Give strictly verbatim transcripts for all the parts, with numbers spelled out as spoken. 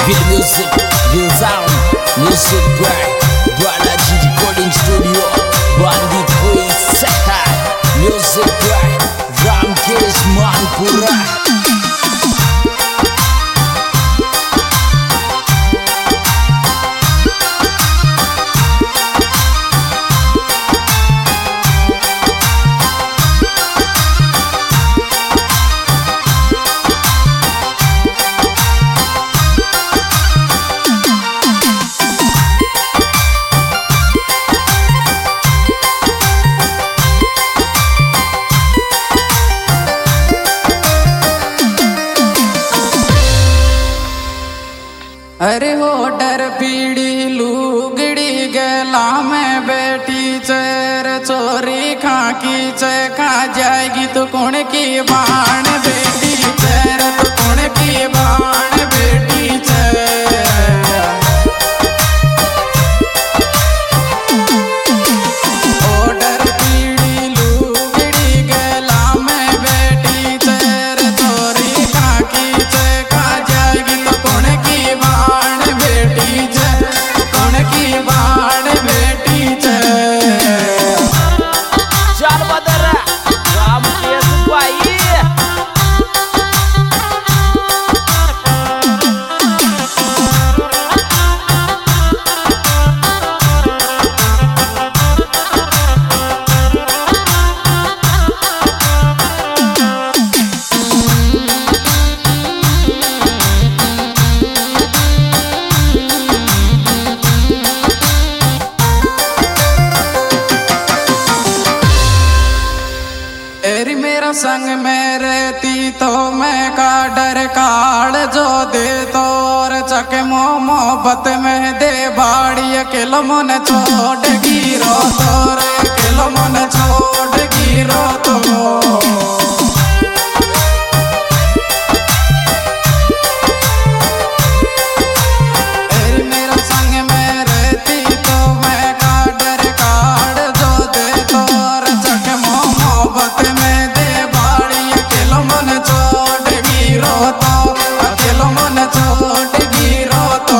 Real music, real sound, music bright. Balaji recording studio, Bandit Queen Seka. Music bright, Ramkesh Manpura. अरे हो डर पीड़ी लुगड़ी गला में बेटी चेर चोरी खा की चे खा जाएगी तो कौन की बाण बेटी चेर तो कौन की बाण बेटी चेर। ओ डर पीड़ी लुगड़ी गला में बेटी चेर चोरी खा की चे खा जाएगी तो कौन की बाण बेटी चे कौन की बाण बेटी चे। Char Badara, Ramkesh Bhai. तेरी मेरा संग में रहती तो मैं का डर काल जो दे तो और चके मो मोहब्बत में दे बाड़ी अकेलो मन छोड़ गिरो तो रे अकेलो मन छोड़ गिरो तो। तेरी मेरा संग में रहती तो मैं का डर काल जो दे तो और चके मो मोहब्बत में दे बाड़ी अकेलो मन छोड़ गिरो तो अकेलो मन छोड़ गिरो तो।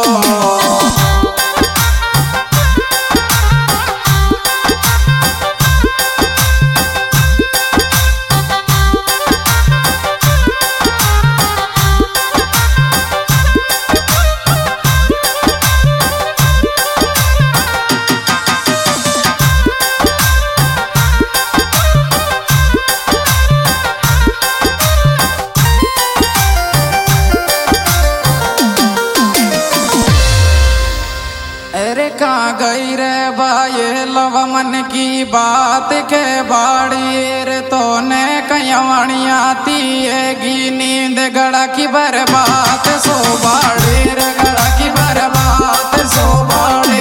अरे कहाँ गई रे बाये लव मन की बात के बाड़ी रे तो ने कयावणी आती है नींद गड़ा की बर्बाद सो बाड़ी रे गड़ा की बर्बाद सो बाड़ी।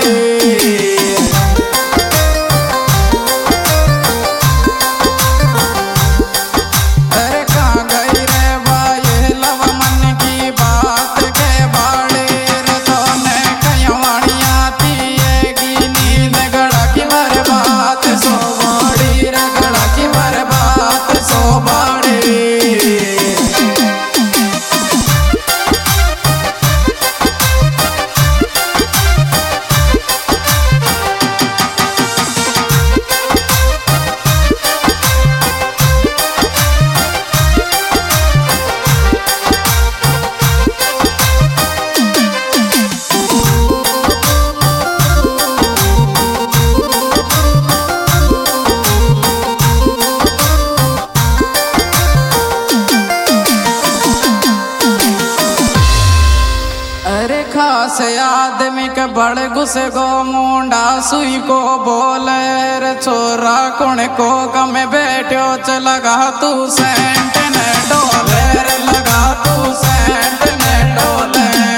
अरे कहाँ गई रे बाये लव मन की बात के बाड़ी रे तो ने कयावणी आती है नींद गड़ा की बर्बाद सो बाड़ी रे गड़ा की बर्बाद सो बाड़ी। अरे खास आदमी के बड़ गुस्से गो मुंडा सुई को बोले रे छोरा कौन को गम बैठो च लगा तू सेंट ने डोले रे लगा तू सेंट ने डोले।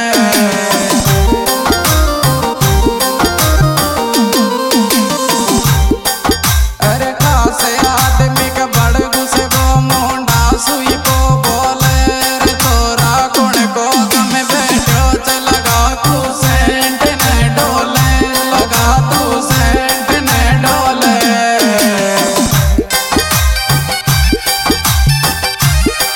अरे खास आदमी के बड़ गुस्से गो मुंडा सुई को बोले रे छोरा कौन को गम बैठो च लगा तू सेंट ने डोले लगा तू सेंट ने डोले।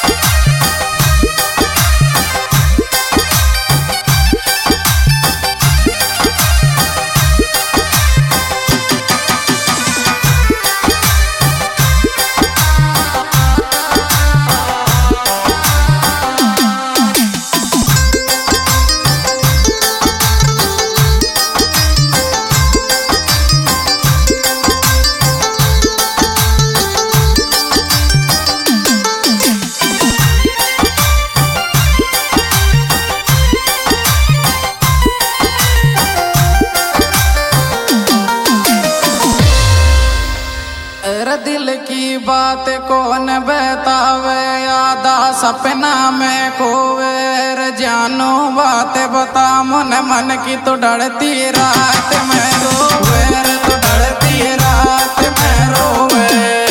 सपना में कोवेर जानू बात बता मन मन की तो डरती रात में रोवेर तो डरती रात में रोवे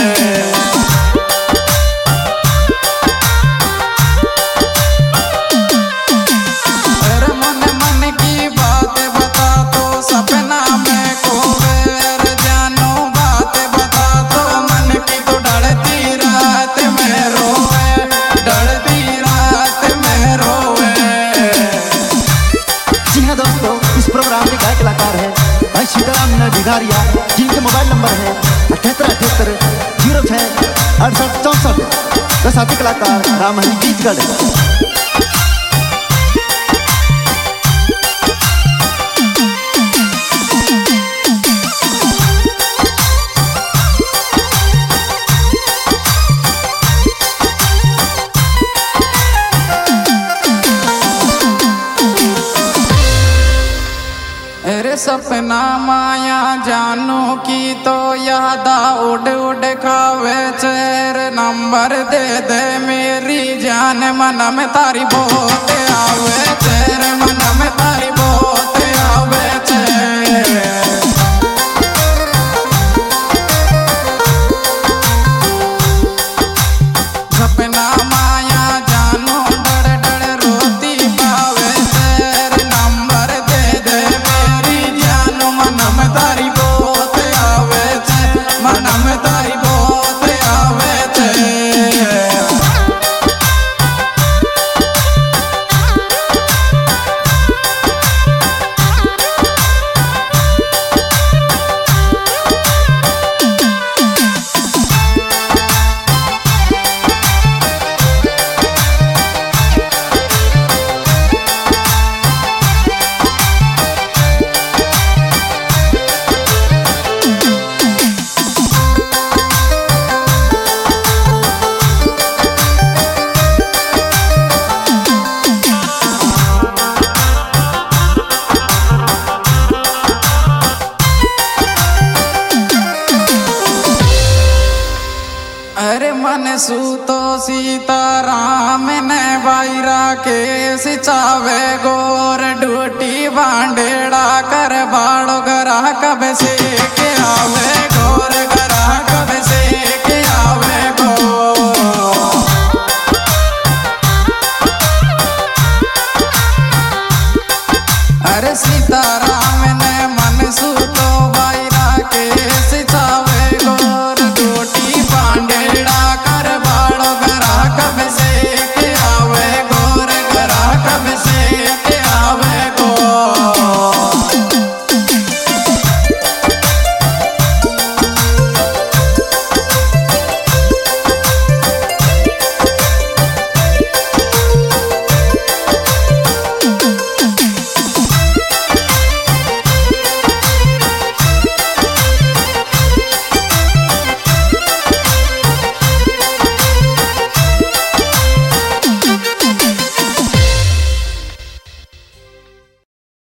मन मन की बात बता तो सपना में कोवेर जानू बात बता तो मन की तो डरती रात में रोवे डरती रात में रोवे। जी हाँ दोस्तों, इस प्रोग्राम के गायक कलाकार है भाई सीताराम भिखारिया, जिनके मोबाइल नंबर है अठहत्तर अठहत्तर जीरो छः अड़सठ चौंसठ। तो साथी कलाकार रामहरी बीजगढ़। अरे सपना माया जानू की तो यादा उड़ उड़ खावे चेर नंबर दे दे मेरी जान मन में तारी बहुत आवे चेर मन में तारी बहुत आवे चेर। सपना माया जानू डर डर रोती पावे चेर नंबर दे दे मन में तारी बहुत आवे थे मन में तारी बहुत आवे थे। अरे मन सूतो सीताराम ने बाईरा के सिचावे गोर ड्यूटी बांडेड़ा कर बाड़ो गरा कब से के आवे